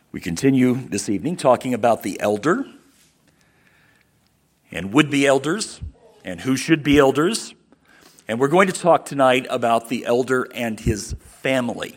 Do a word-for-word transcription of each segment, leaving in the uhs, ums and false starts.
We continue this evening talking about the elder and would-be elders and who should be elders. And we're going to talk tonight about the elder and his family.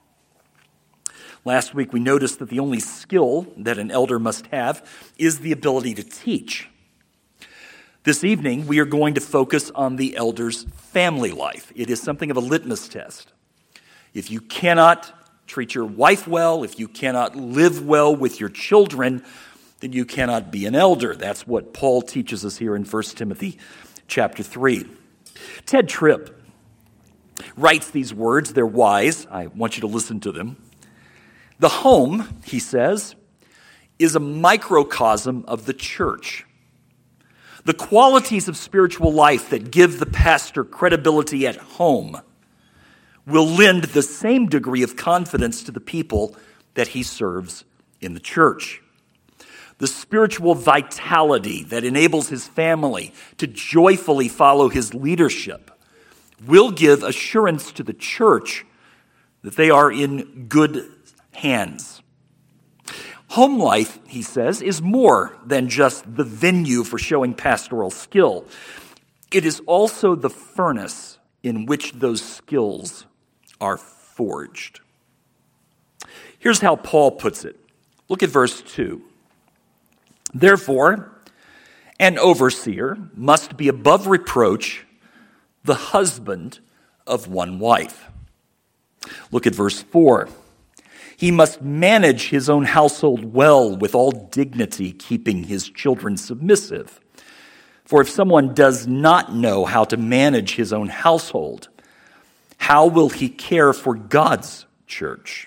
Last week we noticed that the only skill that an elder must have is the ability to teach. This evening we are going to focus on the elder's family life. It is something of a litmus test. If you cannot treat your wife well, if you cannot live well with your children, then you cannot be an elder. That's what Paul teaches us here in First Timothy chapter three. Ted Tripp writes these words. They're wise. I want you to listen to them. The home, he says, is a microcosm of the church. The qualities of spiritual life that give the pastor credibility at home will lend the same degree of confidence to the people that he serves in the church. The spiritual vitality that enables his family to joyfully follow his leadership will give assurance to the church that they are in good hands. Home life, he says, is more than just the venue for showing pastoral skill. It is also the furnace in which those skills are forged. Here's how Paul puts it. Look at verse two. Therefore, an overseer must be above reproach, the husband of one wife. Look at verse four. He must manage his own household well with all dignity, keeping his children submissive. For if someone does not know how to manage his own household, how will he care for God's church?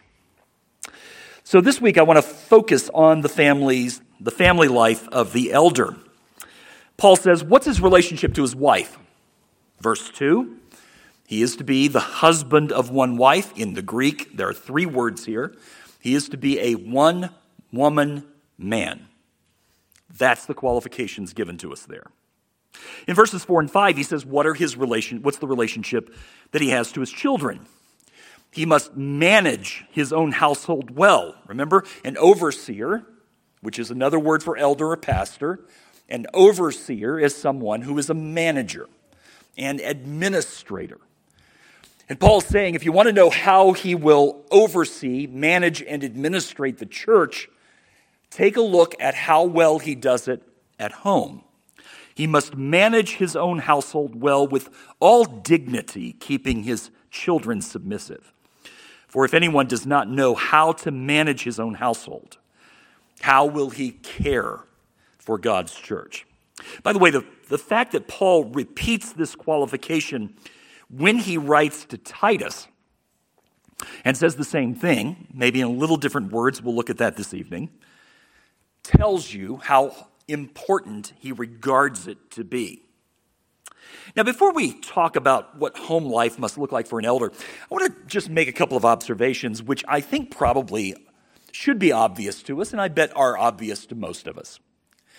So this week I want to focus on the families, the family life of the elder. Paul says, what's his relationship to his wife? Verse two, he is to be the husband of one wife. In the Greek, there are three words here. He is to be a one-woman man. That's the qualifications given to us there. In verses four and five, he says, what are his relation, what's the relationship that he has to his children? He must manage his own household well. Remember, an overseer, which is another word for elder or pastor, an overseer is someone who is a manager, an administrator. And Paul's saying, if you want to know how he will oversee, manage, and administrate the church, take a look at how well he does it at home. He must manage his own household well with all dignity, keeping his children submissive. For if anyone does not know how to manage his own household, how will he care for God's church? By the way, the, the fact that Paul repeats this qualification when he writes to Titus and says the same thing, maybe in a little different words, we'll look at that this evening, tells you how important he regards it to be. Now, before we talk about what home life must look like for an elder, I want to just make a couple of observations which I think probably should be obvious to us, and I bet are obvious to most of us.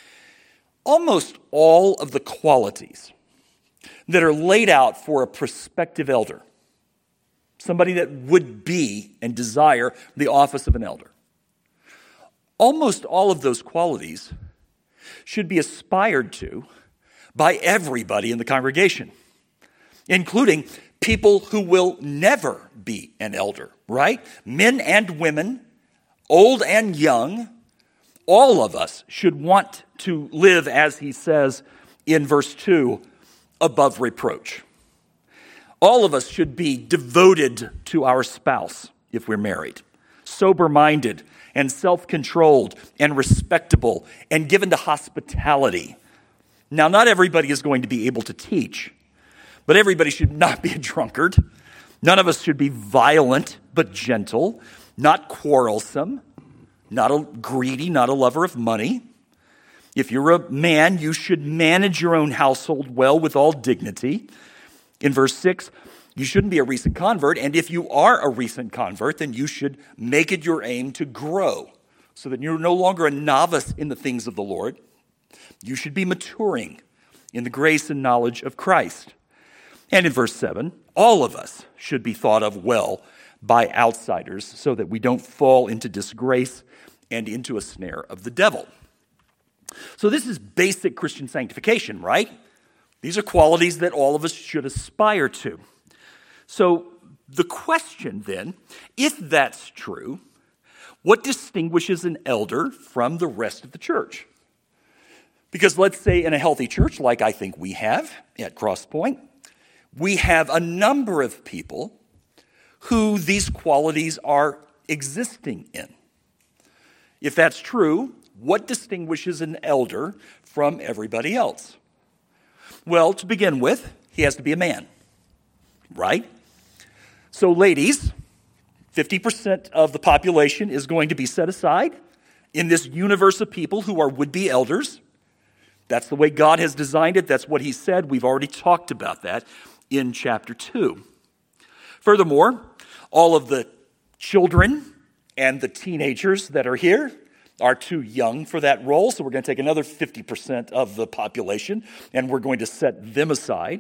Almost all of the qualities that are laid out for a prospective elder, somebody that would be and desire the office of an elder, almost all of those qualities should be aspired to by everybody in the congregation, including people who will never be an elder, right? Men and women, old and young, all of us should want to live, as he says in verse two, above reproach. All of us should be devoted to our spouse if we're married, sober-minded and self-controlled and respectable and given to hospitality. Now, not everybody is going to be able to teach, but everybody should not be a drunkard. None of us should be violent but gentle, not quarrelsome, not a greedy, not a lover of money. If you're a man, you should manage your own household well with all dignity. In verse six, you shouldn't be a recent convert, and if you are a recent convert, then you should make it your aim to grow so that you're no longer a novice in the things of the Lord. You should be maturing in the grace and knowledge of Christ. And in verse seven, all of us should be thought of well by outsiders so that we don't fall into disgrace and into a snare of the devil. So this is basic Christian sanctification, right? These are qualities that all of us should aspire to. So the question then, if that's true, what distinguishes an elder from the rest of the church? Because let's say in a healthy church, like I think we have at Crosspoint, we have a number of people who these qualities are existing in. If that's true, what distinguishes an elder from everybody else? Well, to begin with, he has to be a man, right? So ladies, fifty percent of the population is going to be set aside in this universe of people who are would-be elders. That's the way God has designed it. That's what he said. We've already talked about that in chapter two. Furthermore, all of the children and the teenagers that are here are too young for that role, so we're going to take another fifty percent of the population, and we're going to set them aside.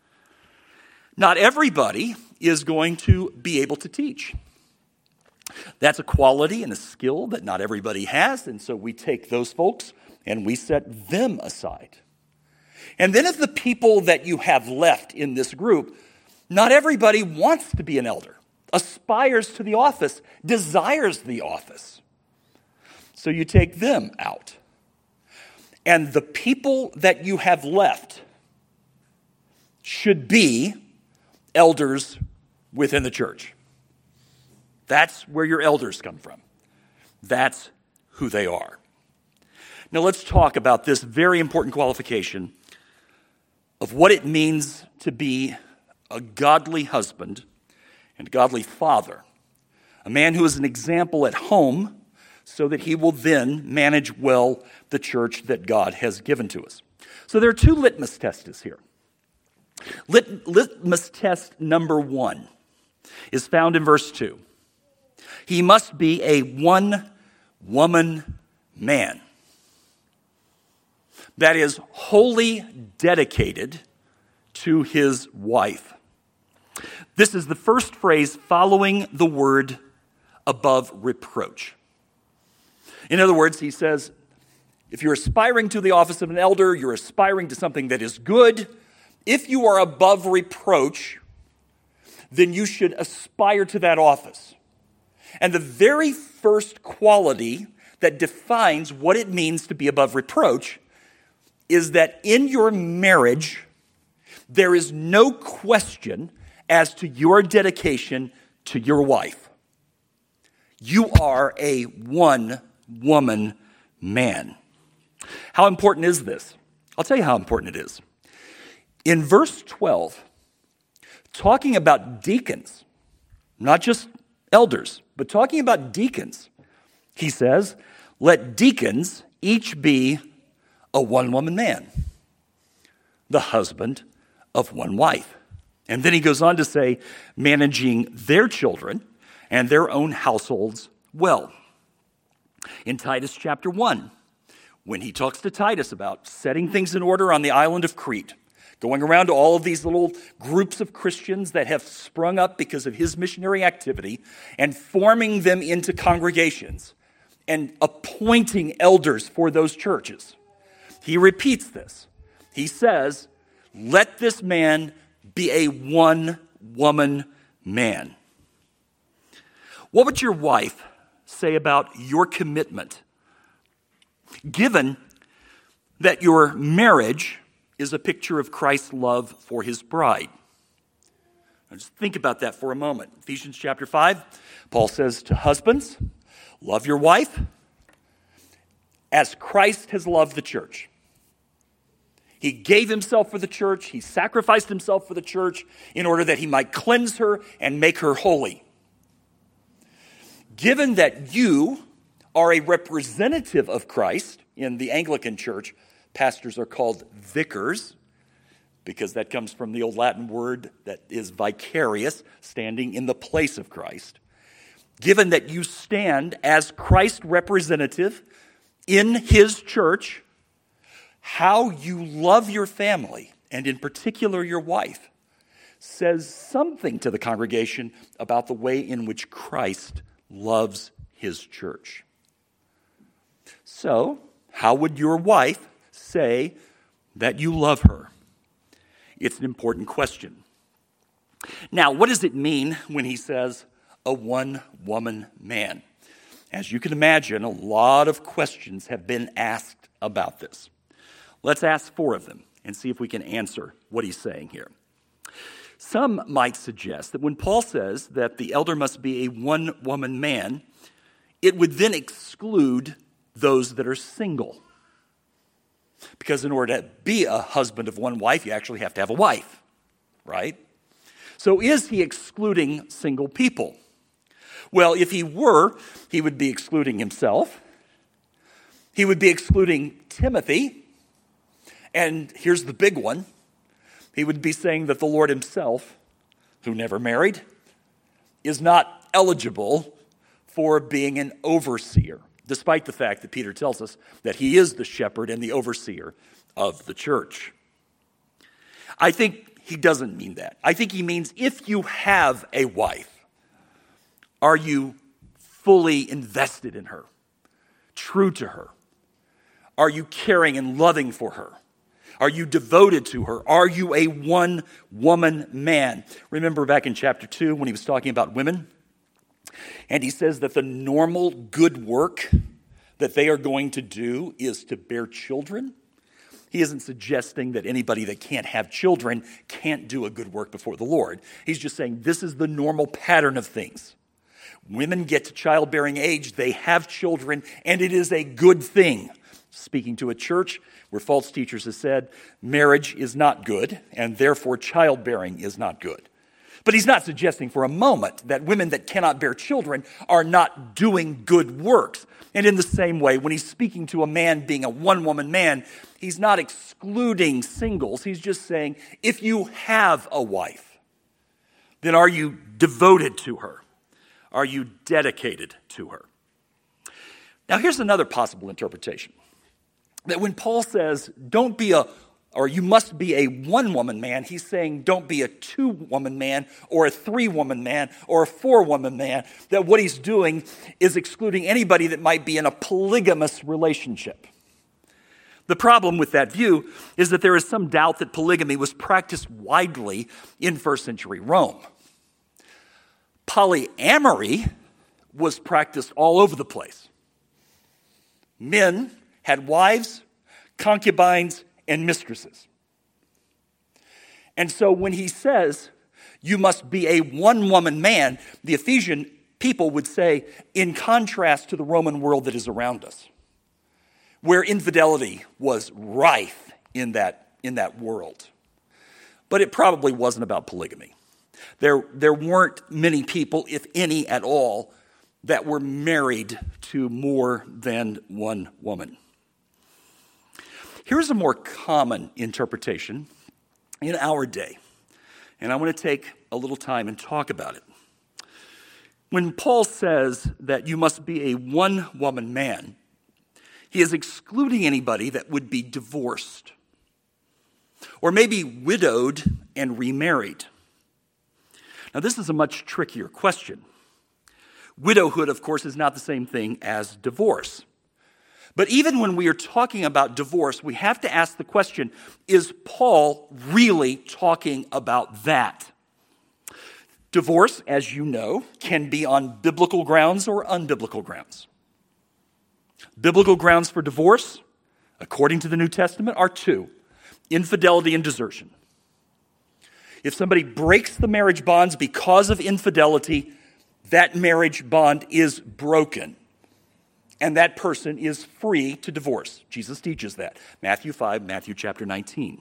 Not everybody is going to be able to teach. That's a quality and a skill that not everybody has, and so we take those folks and we set them aside. And then of the people that you have left in this group, not everybody wants to be an elder, aspires to the office, desires the office. So you take them out. And the people that you have left should be elders within the church. That's where your elders come from. That's who they are. Now let's talk about this very important qualification of what it means to be a godly husband and godly father, a man who is an example at home so that he will then manage well the church that God has given to us. So there are two litmus tests here. Lit- litmus test number one is found in verse two. He must be a one-woman man. That is wholly dedicated to his wife. This is the first phrase following the word above reproach. In other words, he says, if you're aspiring to the office of an elder, you're aspiring to something that is good. If you are above reproach, then you should aspire to that office. And the very first quality that defines what it means to be above reproach is that in your marriage, there is no question as to your dedication to your wife. You are a one-woman man. How important is this? I'll tell you how important it is. In verse twelve, talking about deacons, not just elders, but talking about deacons, he says, let deacons each be a one-woman man, the husband of one wife. And then he goes on to say, managing their children and their own households well. In Titus chapter one, when he talks to Titus about setting things in order on the island of Crete, going around to all of these little groups of Christians that have sprung up because of his missionary activity and forming them into congregations and appointing elders for those churches. He repeats this. He says, let this man be a one-woman man. What would your wife say about your commitment, given that your marriage is a picture of Christ's love for his bride? Now just think about that for a moment. Ephesians chapter five, Paul says to husbands, love your wife as Christ has loved the church. He gave himself for the church. He sacrificed himself for the church in order that he might cleanse her and make her holy. Given that you are a representative of Christ in the Anglican church, pastors are called vicars because that comes from the old Latin word that is vicarious, standing in the place of Christ. Given that you stand as Christ's representative in his church, how you love your family, and in particular your wife, says something to the congregation about the way in which Christ loves his church. So, how would your wife say that you love her? It's an important question. Now, what does it mean when he says a one-woman man? As you can imagine, a lot of questions have been asked about this. Let's ask four of them and see if we can answer what he's saying here. Some might suggest that when Paul says that the elder must be a one-woman man, it would then exclude those that are single. Because in order to be a husband of one wife, you actually have to have a wife, right? So is he excluding single people? Well, if he were, he would be excluding himself. He would be excluding Timothy. And here's the big one. He would be saying that the Lord himself, who never married, is not eligible for being an overseer, despite the fact that Peter tells us that he is the shepherd and the overseer of the church. I think he doesn't mean that. I think he means if you have a wife, are you fully invested in her, true to her? Are you caring and loving for her? Are you devoted to her? Are you a one-woman man? Remember back in chapter two when he was talking about women? And he says that the normal good work that they are going to do is to bear children. He isn't suggesting that anybody that can't have children can't do a good work before the Lord. He's just saying this is the normal pattern of things. Women get to childbearing age, they have children, and it is a good thing. Speaking to a church where false teachers have said marriage is not good, and therefore childbearing is not good. But he's not suggesting for a moment that women that cannot bear children are not doing good works. And in the same way, when he's speaking to a man being a one-woman man, he's not excluding singles. He's just saying, if you have a wife, then are you devoted to her? Are you dedicated to her? Now, here's another possible interpretation. That when Paul says, don't be a, or you must be a one-woman man, he's saying don't be a two-woman man or a three-woman man or a four-woman man. That what he's doing is excluding anybody that might be in a polygamous relationship. The problem with that view is that there is some doubt that polygamy was practiced widely in first century Rome. Polyamory was practiced all over the place. Men had wives, concubines, and mistresses. And so when he says, you must be a one-woman man, the Ephesian people would say, in contrast to the Roman world that is around us, where infidelity was rife in that, in that world. But it probably wasn't about polygamy. There, there weren't many people, if any at all, that were married to more than one woman. Here's a more common interpretation in our day, and I want to take a little time and talk about it. When Paul says that you must be a one-woman man, he is excluding anybody that would be divorced or maybe widowed and remarried. Now, this is a much trickier question. Widowhood, of course, is not the same thing as divorce. But even when we are talking about divorce, we have to ask the question, is Paul really talking about that? Divorce, as you know, can be on biblical grounds or unbiblical grounds. Biblical grounds for divorce, according to the New Testament, are two: infidelity and desertion. If somebody breaks the marriage bonds because of infidelity, that marriage bond is broken. And that person is free to divorce. Jesus teaches that. Matthew five, Matthew chapter nineteen.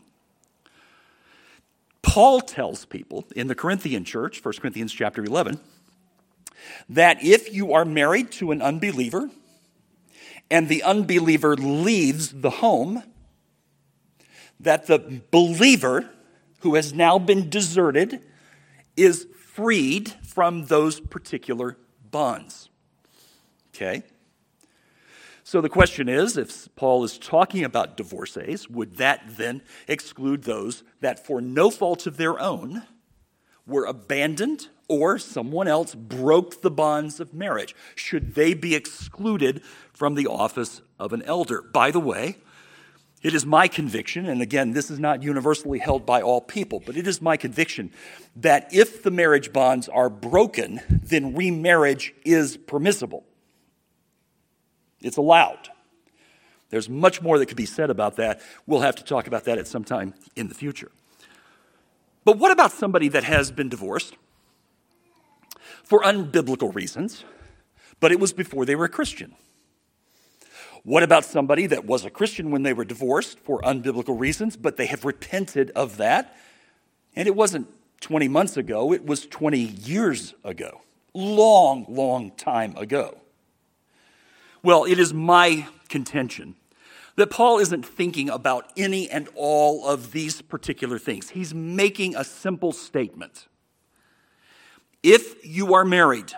Paul tells people in the Corinthian church, First Corinthians chapter eleven, that if you are married to an unbeliever and the unbeliever leaves the home, that the believer who has now been deserted is freed from those particular bonds. Okay? So the question is, if Paul is talking about divorcees, would that then exclude those that for no fault of their own were abandoned or someone else broke the bonds of marriage, should they be excluded from the office of an elder? By the way, it is my conviction, and again, this is not universally held by all people, but it is my conviction that if the marriage bonds are broken, then remarriage is permissible. It's allowed. There's much more that could be said about that. We'll have to talk about that at some time in the future. But what about somebody that has been divorced for unbiblical reasons, but it was before they were a Christian? What about somebody that was a Christian when they were divorced for unbiblical reasons, but they have repented of that? And it wasn't twenty months ago, it was twenty years ago. Long, long time ago. Well, it is my contention that Paul isn't thinking about any and all of these particular things. He's making a simple statement. If you are married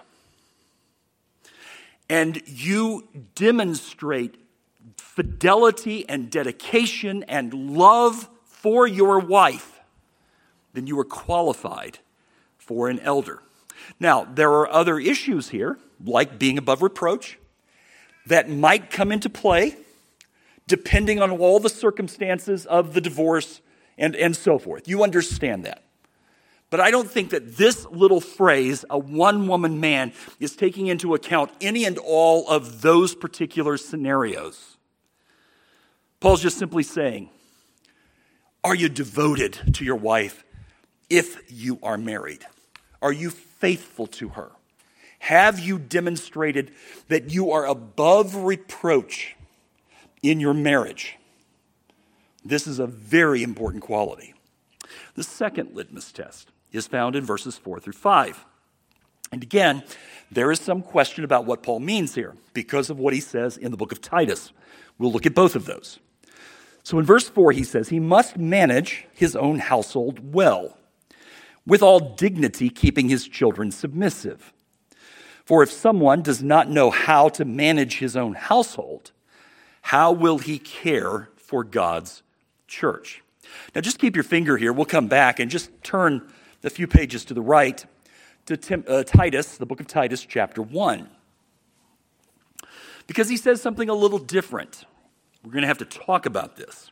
and you demonstrate fidelity and dedication and love for your wife, then you are qualified for an elder. Now, there are other issues here, like being above reproach, that might come into play depending on all the circumstances of the divorce and, and so forth. You understand that. But I don't think that this little phrase, a one-woman man, is taking into account any and all of those particular scenarios. Paul's just simply saying, are you devoted to your wife if you are married? Are you faithful to her? Have you demonstrated that you are above reproach in your marriage? This is a very important quality. The second litmus test is found in verses four through five. And again, there is some question about what Paul means here because of what he says in the book of Titus. We'll look at both of those. So in verse four, he says, he must manage his own household well, with all dignity, keeping his children submissive. For if someone does not know how to manage his own household, how will he care for God's church? Now just keep your finger here. We'll come back and just turn a few pages to the right to Tim, uh, Titus, the book of Titus, chapter one. Because he says something a little different. We're going to have to talk about this.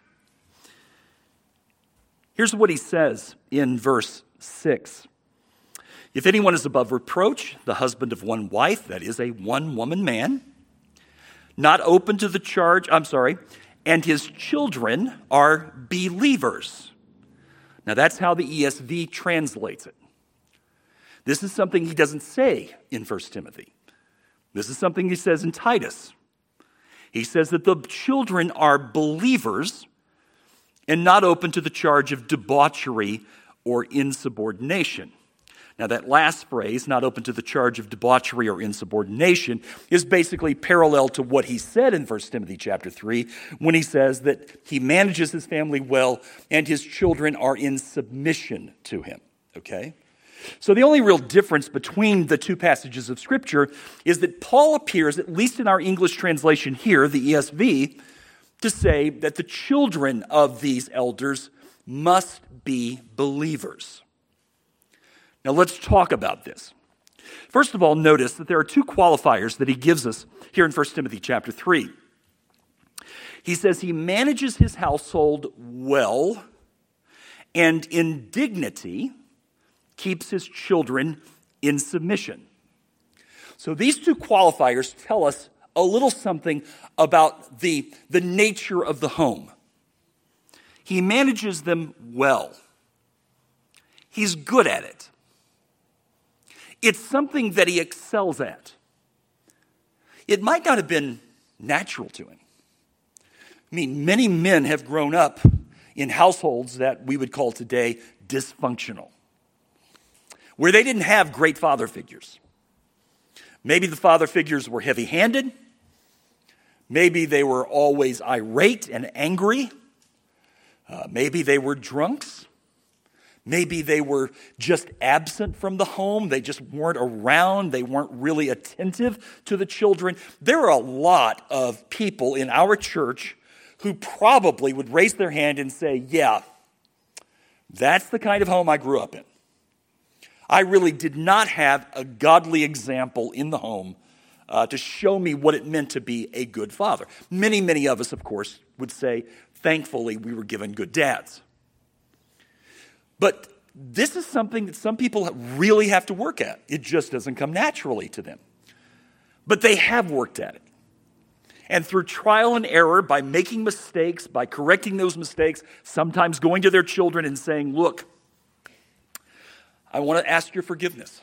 Here's what he says in verse six. If anyone is above reproach, the husband of one wife, that is a one-woman man, not open to the charge, I'm sorry, and his children are believers. Now that's how the E S V translates it. This is something he doesn't say in First Timothy. This is something he says in Titus. He says that the children are believers and not open to the charge of debauchery or insubordination. Now that last phrase, not open to the charge of debauchery or insubordination, is basically parallel to what he said in First Timothy chapter three when he says that he manages his family well and his children are in submission to him. Okay? So the only real difference between the two passages of Scripture is that Paul appears, at least in our English translation here, the E S V, to say that the children of these elders must be believers. Now let's talk about this. First of all, notice that there are two qualifiers that he gives us here in First Timothy chapter three. He says he manages his household well and in dignity keeps his children in submission. So these two qualifiers tell us a little something about the, the nature of the home. He manages them well. He's good at it. It's something that he excels at. It might not have been natural to him. I mean, many men have grown up in households that we would call today dysfunctional, where they didn't have great father figures. Maybe the father figures were heavy-handed. Maybe they were always irate and angry. Uh, maybe they were drunks. Maybe they were just absent from the home. They just weren't around. They weren't really attentive to the children. There are a lot of people in our church who probably would raise their hand and say, yeah, that's the kind of home I grew up in. I really did not have a godly example in the home uh, to show me what it meant to be a good father. Many, many of us, of course, would say, thankfully, we were given good dads. But this is something that some people really have to work at. It just doesn't come naturally to them. But they have worked at it. And through trial and error, by making mistakes, by correcting those mistakes, sometimes going to their children and saying, look, I want to ask your forgiveness.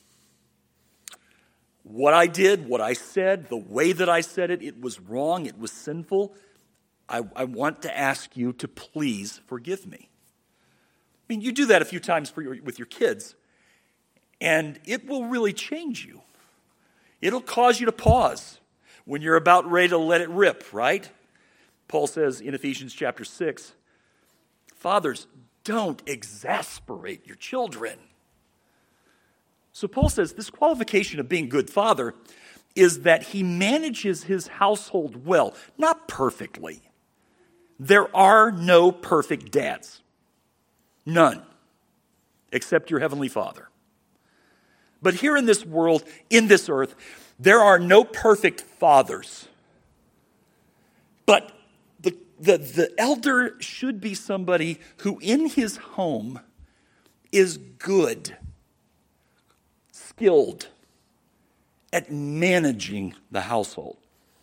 What I did, what I said, the way that I said it, it was wrong, it was sinful. I, I want to ask you to please forgive me. I mean, you do that a few times for your, with your kids, and it will really change you. It'll cause you to pause when you're about ready to let it rip, right? Paul says in Ephesians chapter six, fathers, don't exasperate your children. So Paul says this qualification of being a good father is that he manages his household well, not perfectly. There are no perfect dads. None, except your heavenly Father. But here in this world, in this earth, there are no perfect fathers. But the, the, the elder should be somebody who in his home is good, skilled at managing the household.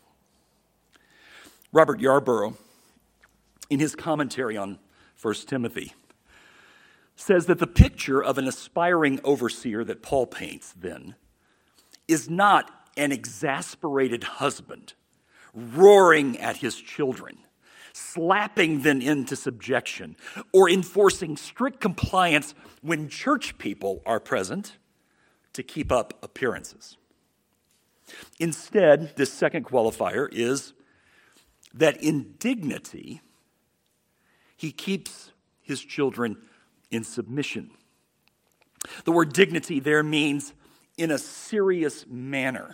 Robert Yarborough, in his commentary on First Timothy, says that the picture of an aspiring overseer that Paul paints then is not an exasperated husband roaring at his children, slapping them into subjection, or enforcing strict compliance when church people are present to keep up appearances. Instead, this second qualifier is that in dignity, he keeps his children in submission. The word dignity there means in a serious manner.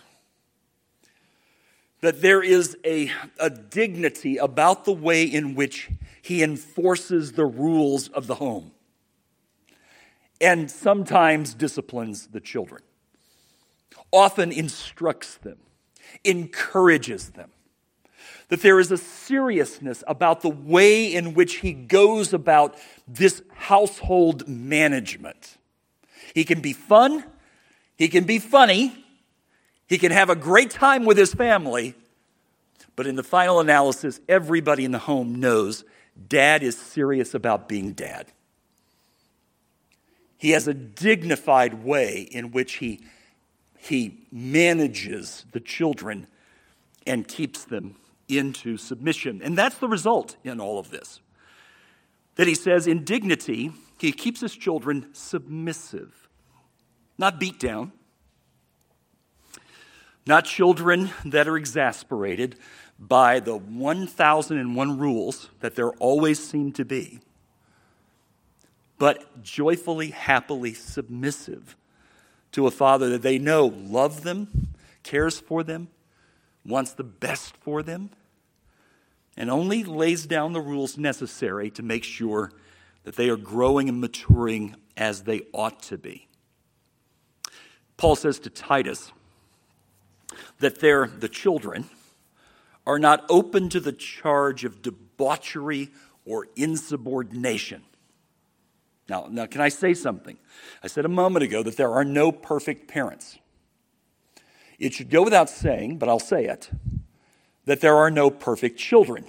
That there is a, a dignity about the way in which he enforces the rules of the home. And sometimes disciplines the children. Often instructs them, encourages them. That there is a seriousness about the way in which he goes about this household management. He can be fun, he can be funny, he can have a great time with his family, but in the final analysis, everybody in the home knows dad is serious about being dad. He has a dignified way in which he, he manages the children and keeps them into submission. And that's the result in all of this. That he says in dignity, he keeps his children submissive, not beat down, not children that are exasperated by the one thousand one rules that there always seem to be, but joyfully, happily submissive to a father that they know loves them, cares for them, wants the best for them, and only lays down the rules necessary to make sure that they are growing and maturing as they ought to be. Paul says to Titus that they're, the children are not open to the charge of debauchery or insubordination. Now, now, can I say something? I said a moment ago that there are no perfect parents. It should go without saying, but I'll say it, that there are no perfect children.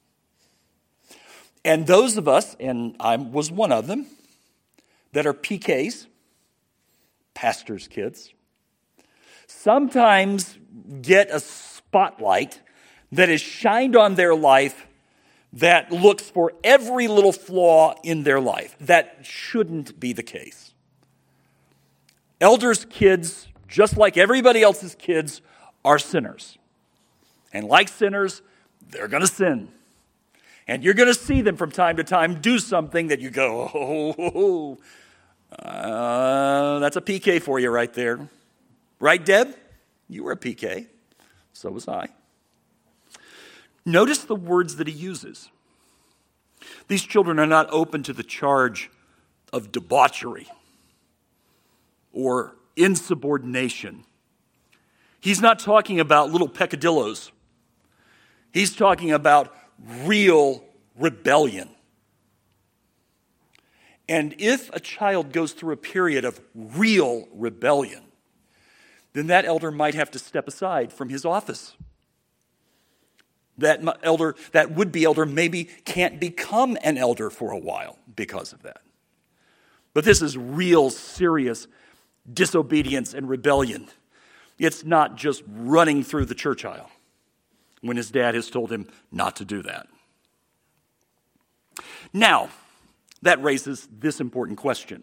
And those of us, and I was one of them, that are P Ks, pastors' kids, sometimes get a spotlight that is shined on their life that looks for every little flaw in their life. That shouldn't be the case. Elders' kids, just like everybody else's kids, are sinners. And like sinners, they're going to sin. And you're going to see them from time to time do something that you go, oh, oh, oh. Uh, that's a P K for you right there. Right, Deb? You were a P K. So was I. Notice the words that he uses. These children are not open to the charge of debauchery. or insubordination. He's not talking about little peccadillos. He's talking about real rebellion. And if a child goes through a period of real rebellion, then that elder might have to step aside from his office. That elder, that would-be elder maybe can't become an elder for a while because of that. But this is real serious disobedience and rebellion. It's not just running through the church aisle when his dad has told him not to do that. Now, that raises this important question.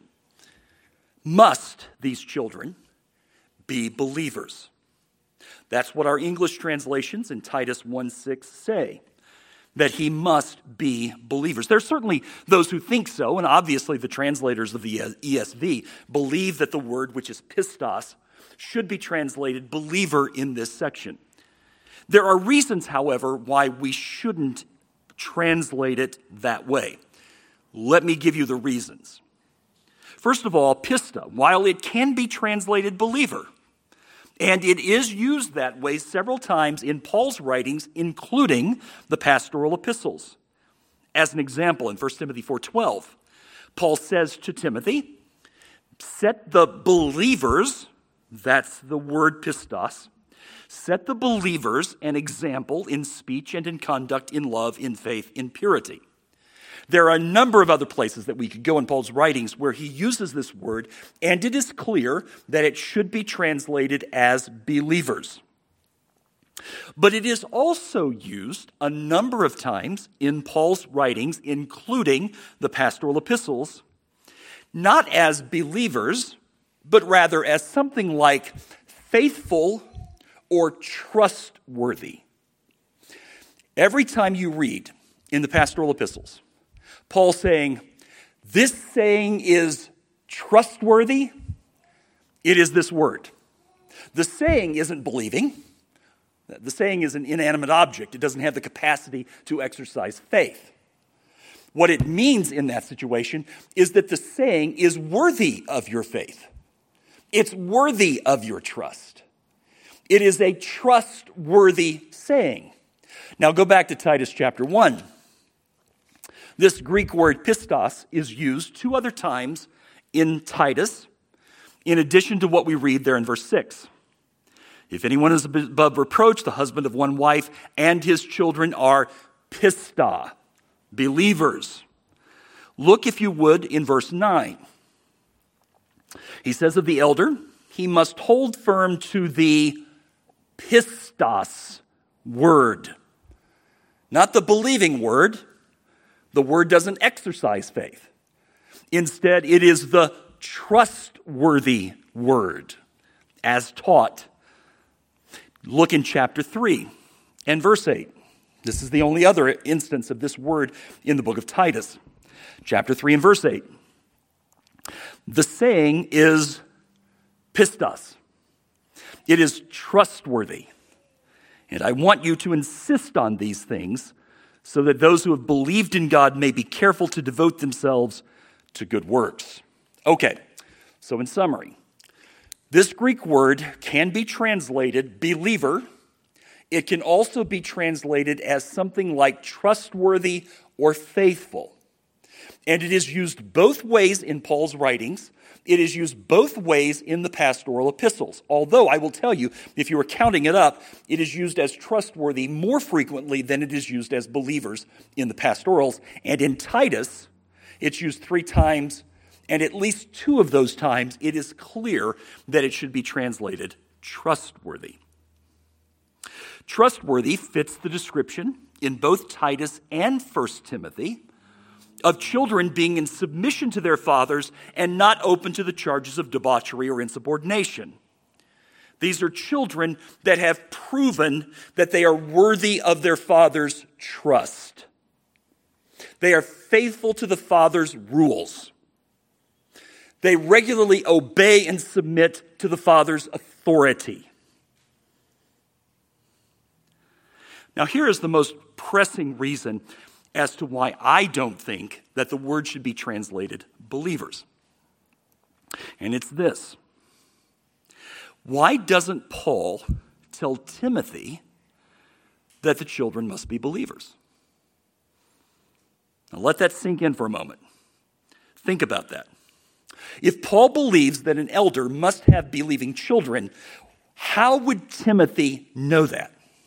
Must these children be believers? That's what our English translations in Titus one six say, that he must be believers. There are certainly those who think so, and obviously the translators of the E S V believe that the word, which is pistos, should be translated believer in this section. There are reasons, however, why we shouldn't translate it that way. Let me give you the reasons. First of all, pista, while it can be translated believer, and it is used that way several times in Paul's writings, including the pastoral epistles. As an example, in First Timothy four twelve, Paul says to Timothy, set the believers, that's the word pistos, set the believers an example in speech and in conduct, in love, in faith, in purity. There are a number of other places that we could go in Paul's writings where he uses this word, and it is clear that it should be translated as believers. But it is also used a number of times in Paul's writings, including the pastoral epistles, not as believers, but rather as something like faithful or trustworthy. Every time you read in the pastoral epistles, Paul saying, this saying is trustworthy, it is this word. The saying isn't believing. The saying is an inanimate object. It doesn't have the capacity to exercise faith. What it means in that situation is that the saying is worthy of your faith. It's worthy of your trust. It is a trustworthy saying. Now go back to Titus chapter one. This Greek word pistos is used two other times in Titus, in addition to what we read there in verse six. If anyone is above reproach, the husband of one wife, and his children are pista, believers. Look, if you would, in verse nine. He says of the elder, he must hold firm to the pistos word. Not the believing word. The word doesn't exercise faith. Instead, it is the trustworthy word, as taught. Look in chapter three and verse eight. This is the only other instance of this word in the book of Titus. Chapter three and verse eight. The saying is pistos. It is trustworthy. And I want you to insist on these things so that those who have believed in God may be careful to devote themselves to good works. Okay, so in summary, this Greek word can be translated believer. It can also be translated as something like trustworthy or faithful. And it is used both ways in Paul's writings. It is used both ways in the pastoral epistles. Although, I will tell you, if you were counting it up, it is used as trustworthy more frequently than it is used as believers in the pastorals. And in Titus, it's used three times, and at least two of those times, it is clear that it should be translated trustworthy. Trustworthy fits the description in both Titus and First Timothy of children being in submission to their fathers and not open to the charges of debauchery or insubordination. These are children that have proven that they are worthy of their father's trust. They are faithful to the father's rules. They regularly obey and submit to the father's authority. Now, here is the most pressing reason as to why I don't think that the word should be translated believers. And it's this. why doesn't Paul tell Timothy that the children must be believers? Now let that sink in for a moment. Think about that. If Paul believes that an elder must have believing children, how would Timothy know that?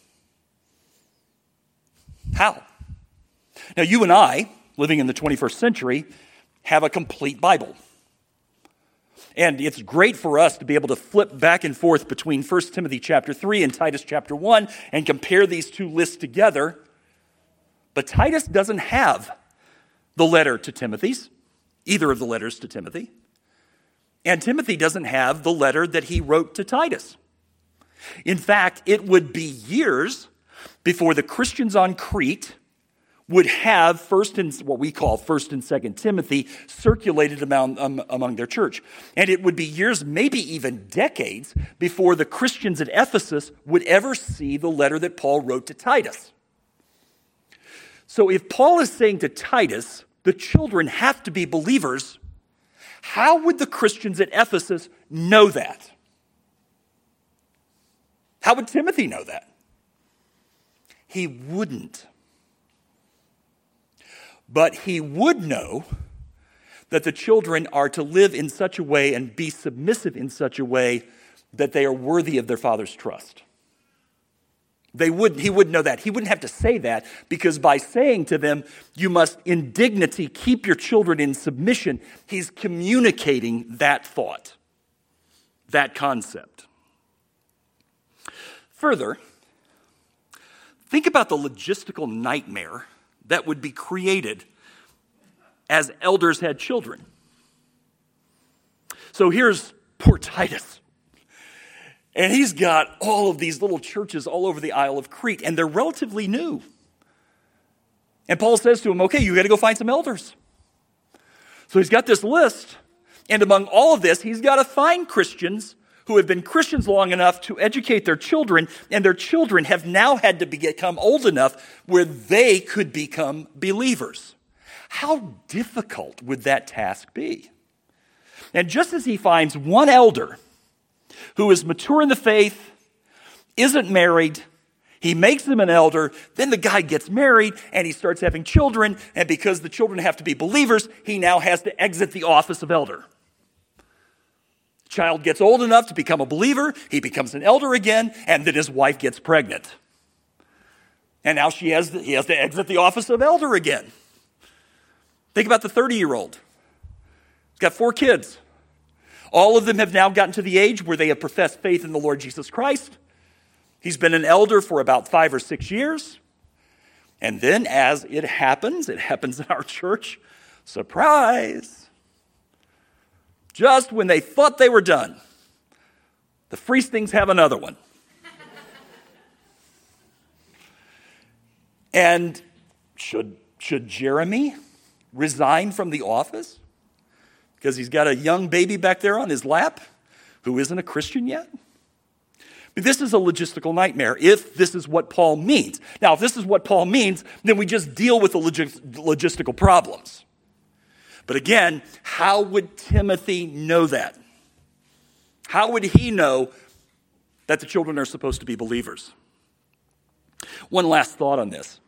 How? Now, you and I, living in the twenty-first century, have a complete Bible. And it's great for us to be able to flip back and forth between First Timothy chapter three and Titus chapter one and compare these two lists together. But Titus doesn't have the letter to Timothy's, either of the letters to Timothy. And Timothy doesn't have the letter that he wrote to Titus. In fact, it would be years before the Christians on Crete would have first and what we call First and Second Timothy circulated among, um, among their church. And it would be years, maybe even decades, before the Christians at Ephesus would ever see the letter that Paul wrote to Titus. So if Paul is saying to Titus, the children have to be believers, how would the Christians at Ephesus know that? How would Timothy know that? He wouldn't. But he would know that the children are to live in such a way and be submissive in such a way that they are worthy of their father's trust. They would, he would know that. He wouldn't have to say that, because by saying to them, you must in dignity keep your children in submission, he's communicating that thought, that concept. Further, think about the logistical nightmare that would be created as elders had children. So here's poor Titus. And he's got all of these little churches all over the Isle of Crete, and they're relatively new. And Paul says to him, okay, you got to go find some elders. So he's got this list, and among all of this, he's got to find Christians who have been Christians long enough to educate their children, and their children have now had to become old enough where they could become believers. How difficult would that task be? And just as he finds one elder who is mature in the faith, isn't married, he makes them an elder, then the guy gets married and he starts having children, and because the children have to be believers, he now has to exit the office of elder. Child gets old enough to become a believer, he becomes an elder again, and then his wife gets pregnant. And now she has to, he has to exit the office of elder again. Think about the thirty-year-old. He's got four kids. All of them have now gotten to the age where they have professed faith in the Lord Jesus Christ. He's been an elder for about five or six years. And then, as it happens, it happens in our church, surprise! Just when they thought they were done, the Friestings have another one. And should, should Jeremy resign from the office because he's got a young baby back there on his lap who isn't a Christian yet? But this is a logistical nightmare if this is what Paul means. Now, if this is what Paul means, then we just deal with the logis- logistical problems. But again, how would Timothy know that? How would he know that the children are supposed to be believers? One last thought on this.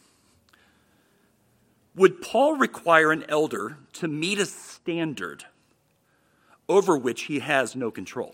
Would Paul require an elder to meet a standard over which he has no control?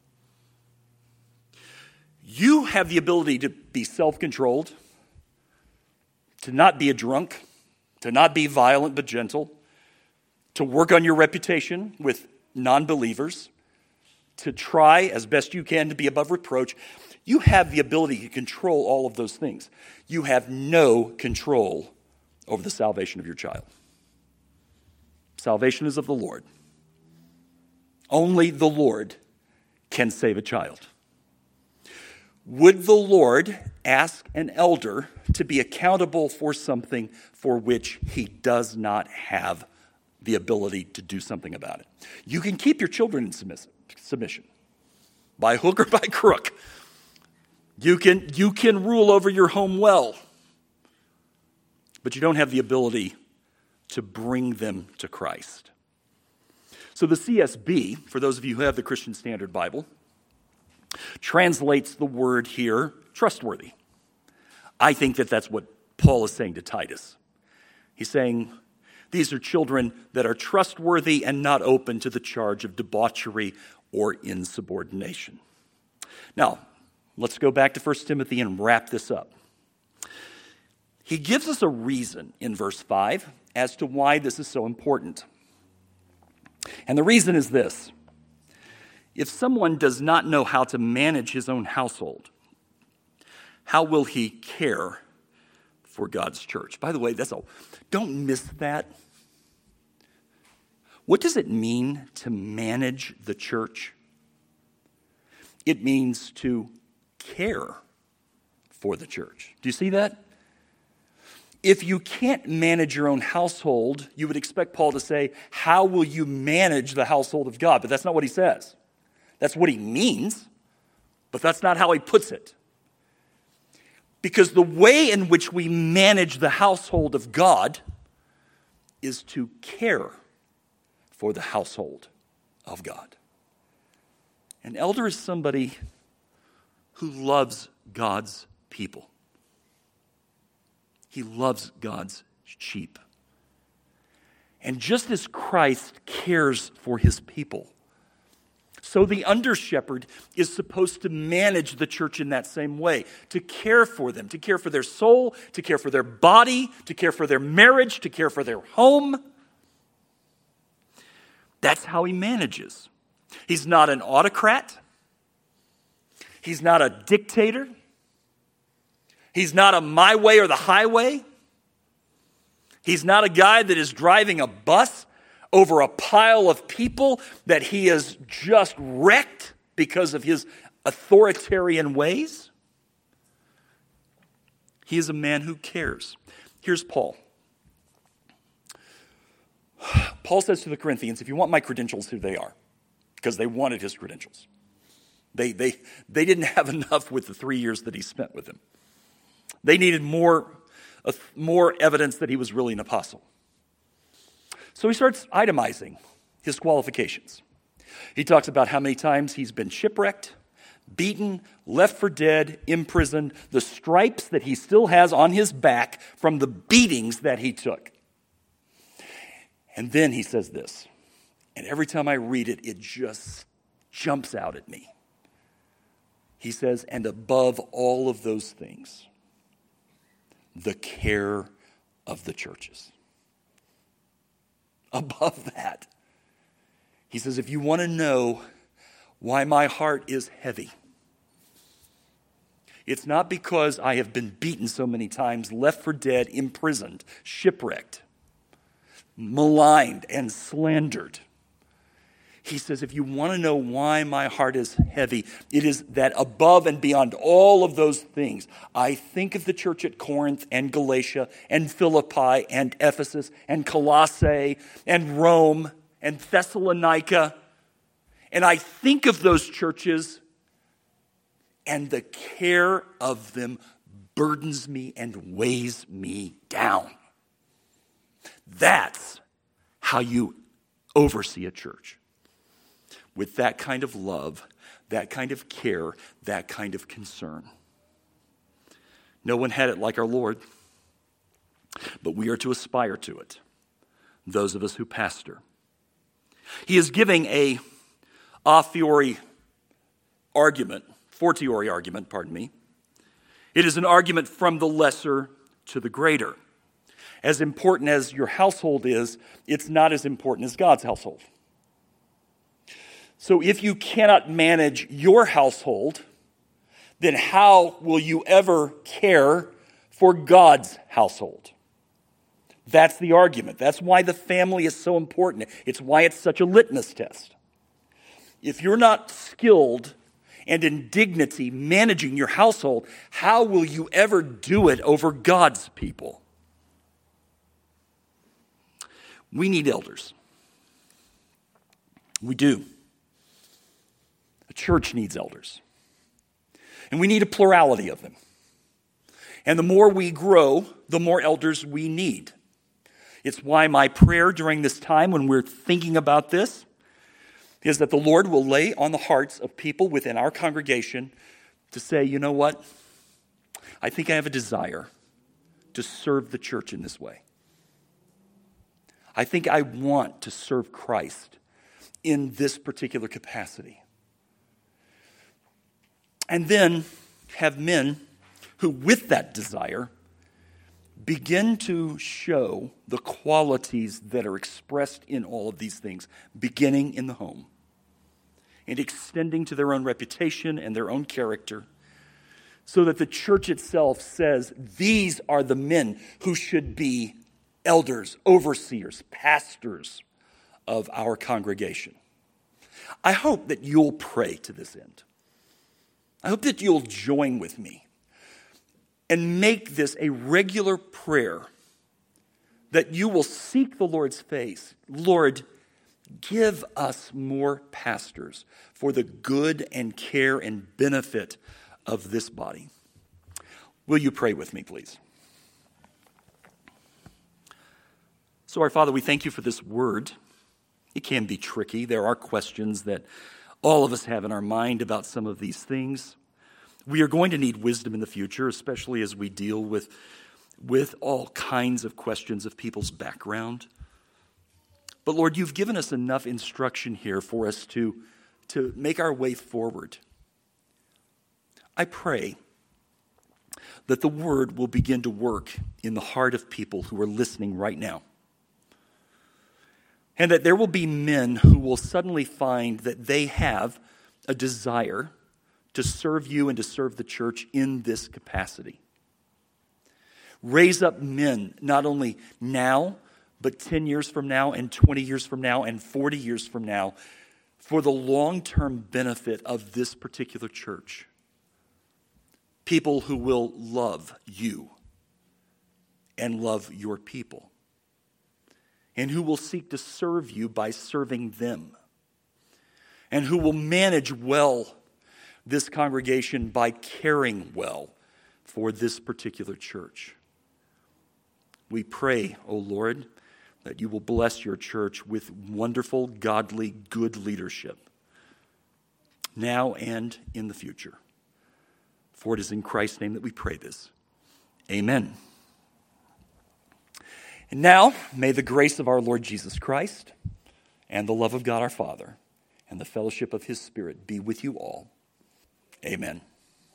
You have the ability to be self-controlled, to not be a drunk, to not be violent but gentle, to work on your reputation with non-believers, to try as best you can to be above reproach. You have the ability to control all of those things. You have no control over the salvation of your child. Salvation is of the Lord. Only the Lord can save a child. Would the Lord ask an elder to be accountable for something for which he does not have the ability to do something about it? You can keep your children in submission by hook or by crook. You can, you can rule over your home well, but you don't have the ability to bring them to Christ. So the C S B, for those of you who have the Christian Standard Bible, translates the word here trustworthy. I think that that's what Paul is saying to Titus. He's saying these are children that are trustworthy and not open to the charge of debauchery or insubordination. Now, let's go back to First Timothy and wrap this up. He gives us a reason in verse five as to why this is so important. And the reason is this. If someone does not know how to manage his own household, how will he care for God's church? By the way, that's all. Don't miss that. What does it mean to manage the church? It means to care for the church. Do you see that? If you can't manage your own household, you would expect Paul to say, how will you manage the household of God? But that's not what he says. That's what he means, but that's not how he puts it. Because the way in which we manage the household of God is to care for the household of God. An elder is somebody who loves God's people. He loves God's sheep. And just as Christ cares for his people, so the under-shepherd is supposed to manage the church in that same way, to care for them, to care for their soul, to care for their body, to care for their marriage, to care for their home. That's how he manages. He's not an autocrat. He's not a dictator. He's not a my way or the highway. He's not a guy that is driving a bus over a pile of people that he has just wrecked because of his authoritarian ways. He is a man who cares. Here's Paul. Paul says to the Corinthians, if you want my credentials, here they are. Because they wanted his credentials. They, they, they didn't have enough with the three years that he spent with them. They needed more, uh, more evidence that he was really an apostle. So he starts itemizing his qualifications. He talks about how many times he's been shipwrecked, beaten, left for dead, imprisoned, the stripes that he still has on his back from the beatings that he took. And then he says this, and every time I read it, it just jumps out at me. He says, and above all of those things, the care of the churches. Above that, he says, if you want to know why my heart is heavy, it's not because I have been beaten so many times, left for dead, imprisoned, shipwrecked, maligned, and slandered. He says, if you want to know why my heart is heavy, it is that above and beyond all of those things, I think of the church at Corinth and Galatia and Philippi and Ephesus and Colossae and Rome and Thessalonica. And I think of those churches, and the care of them burdens me and weighs me down. That's how you oversee a church. With that kind of love, that kind of care, that kind of concern. No one had it like our Lord, but we are to aspire to it, those of us who pastor. He is giving a a priori argument, fortiori argument, pardon me. It is an argument from the lesser to the greater. As important as your household is, it's not as important as God's household. So if you cannot manage your household, then how will you ever care for God's household? That's the argument. That's why the family is so important. It's why it's such a litmus test. If you're not skilled and in dignity managing your household, how will you ever do it over God's people? We need elders. We do. A church needs elders. And we need a plurality of them. And the more we grow, the more elders we need. It's why my prayer during this time when we're thinking about this is that the Lord will lay on the hearts of people within our congregation to say, you know what? I think I have a desire to serve the church in this way. I think I want to serve Christ in this particular capacity. And then have men who, with that desire, begin to show the qualities that are expressed in all of these things, beginning in the home and extending to their own reputation and their own character, so that the church itself says, these are the men who should be elders, overseers, pastors of our congregation. I hope that you'll pray to this end. I hope that you'll join with me and make this a regular prayer, that you will seek the Lord's face. Lord, give us more pastors for the good and care and benefit of this body. Will you pray with me, please? So, our Father, we thank you for this word. It can be tricky. There are questions that all of us have in our mind about some of these things. We are going to need wisdom in the future, especially as we deal with, with all kinds of questions of people's background. But Lord, you've given us enough instruction here for us to, to make our way forward. I pray that the word will begin to work in the heart of people who are listening right now. And that there will be men who will suddenly find that they have a desire to serve you and to serve the church in this capacity. Raise up men, not only now, but ten years from now and twenty years from now and forty years from now, for the long-term benefit of this particular church. People who will love you and love your people, and who will seek to serve you by serving them, and who will manage well this congregation by caring well for this particular church. We pray, O Lord, that you will bless your church with wonderful, godly, good leadership, now and in the future. For it is in Christ's name that we pray this. Amen. And now, may the grace of our Lord Jesus Christ and the love of God our Father and the fellowship of his Spirit be with you all. Amen.